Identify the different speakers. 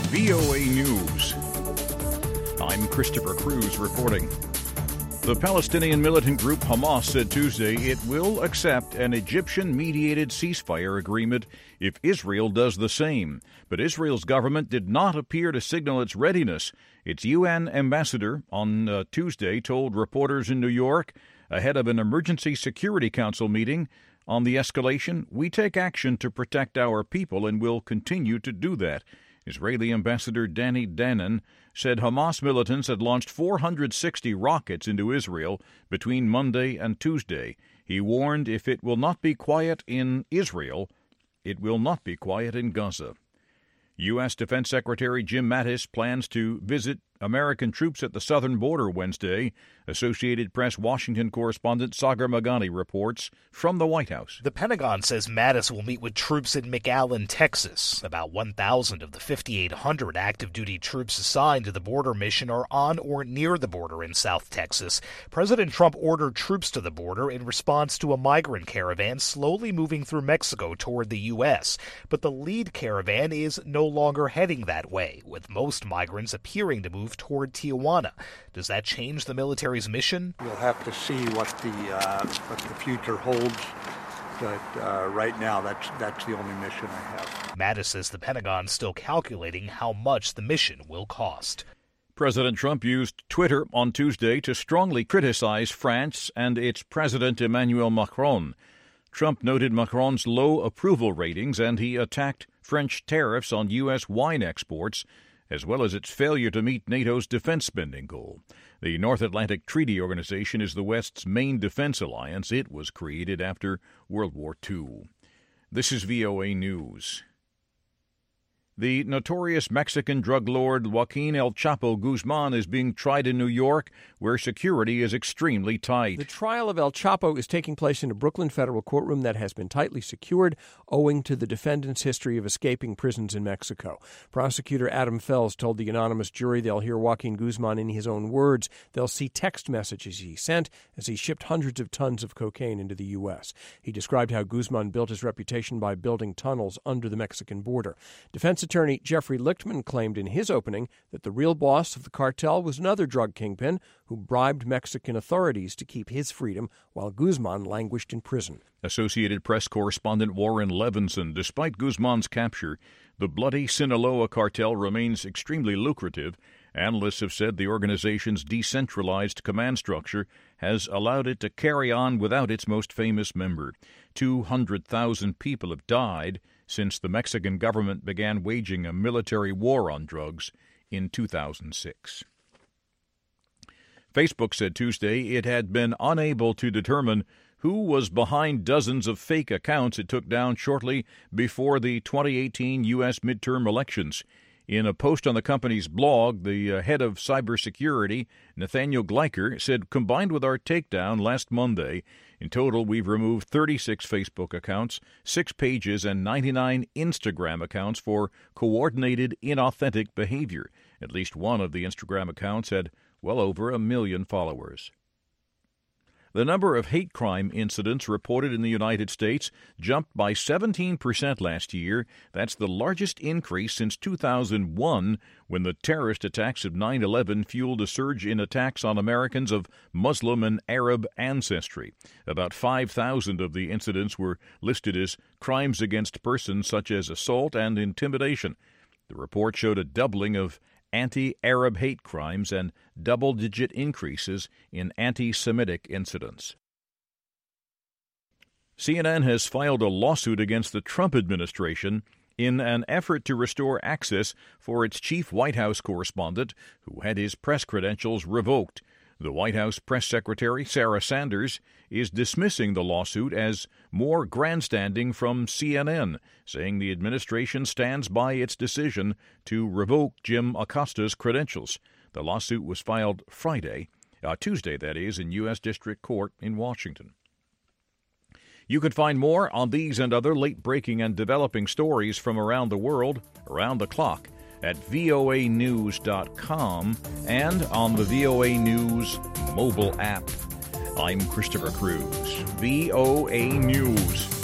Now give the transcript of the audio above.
Speaker 1: VOA News. I'm Christopher Cruz reporting. The Palestinian militant group Hamas said Tuesday it will accept an Egyptian-mediated ceasefire agreement if Israel does the same. But Israel's government did not appear to signal its readiness. Its UN ambassador on Tuesday told reporters in New York ahead of an Emergency Security Council meeting on the escalation, "We take action to protect our people and will continue to do that." Israeli Ambassador Danny Danon said Hamas militants had launched 460 rockets into Israel between Monday and Tuesday. He warned if it will not be quiet in Israel, it will not be quiet in Gaza. U.S. Defense Secretary Jim Mattis plans to visit American troops at the southern border Wednesday. Associated Press Washington correspondent Sagar Meghani reports from the White House.
Speaker 2: The Pentagon says Mattis will meet with troops in McAllen, Texas. About 1,000 of the 5,800 active-duty troops assigned to the border mission are on or near the border in South Texas. President Trump ordered troops to the border in response to a migrant caravan slowly moving through Mexico toward the U.S. But the lead caravan is no longer heading that way, with most migrants appearing to move toward Tijuana. Does that change the military's mission?
Speaker 3: We'll have to see what the future holds, but right now that's the only mission I have.
Speaker 2: Mattis says the Pentagon's still calculating how much the mission will cost.
Speaker 1: President Trump used Twitter on Tuesday to strongly criticize France and its President Emmanuel Macron. Trump noted Macron's low approval ratings, and he attacked French tariffs on U.S. wine exports, as well as its failure to meet NATO's defense spending goal. The North Atlantic Treaty Organization is the West's main defense alliance. It was created after World War II. This is VOA News. The notorious Mexican drug lord Joaquin El Chapo Guzman is being tried in New York, where security is extremely tight.
Speaker 4: The trial of El Chapo is taking place in a Brooklyn federal courtroom that has been tightly secured, owing to the defendant's history of escaping prisons in Mexico. Prosecutor Adam Fels told the anonymous jury they'll hear Joaquin Guzman in his own words. They'll see text messages he sent as he shipped hundreds of tons of cocaine into the U.S. He described how Guzman built his reputation by building tunnels under the Mexican border. Defense attorney Jeffrey Lichtman claimed in his opening that the real boss of the cartel was another drug kingpin who bribed Mexican authorities to keep his freedom while Guzman languished in prison.
Speaker 1: Associated Press correspondent Warren Levinson, despite Guzman's capture, the bloody Sinaloa cartel remains extremely lucrative. Analysts have said the organization's decentralized command structure has allowed it to carry on without its most famous member. 200,000 people have died since the Mexican government began waging a military war on drugs in 2006. Facebook said Tuesday it had been unable to determine who was behind dozens of fake accounts it took down shortly before the 2018 U.S. midterm elections. In a post on the company's blog, the head of cybersecurity, Nathaniel Gleicher, said, "Combined with our takedown last Monday, in total we've removed 36 Facebook accounts, 6 pages, and 99 Instagram accounts for coordinated inauthentic behavior. At least one of the Instagram accounts had well over 1 million followers." The number of hate crime incidents reported in the United States jumped by 17% last year. That's the largest increase since 2001, when the terrorist attacks of 9/11 fueled a surge in attacks on Americans of Muslim and Arab ancestry. About 5,000 of the incidents were listed as crimes against persons, such as assault and intimidation. The report showed a doubling of anti-Arab hate crimes and double-digit increases in anti-Semitic incidents. CNN has filed a lawsuit against the Trump administration in an effort to restore access for its chief White House correspondent, who had his press credentials revoked. The White House press secretary, Sarah Sanders, is dismissing the lawsuit as more grandstanding from CNN, saying the administration stands by its decision to revoke Jim Acosta's credentials. The lawsuit was filed Tuesday, in U.S. District Court in Washington. You can find more on these and other late-breaking and developing stories from around the world, around the clock, at voanews.com and on the VOA News mobile app. I'm Christopher Cruz, VOA News.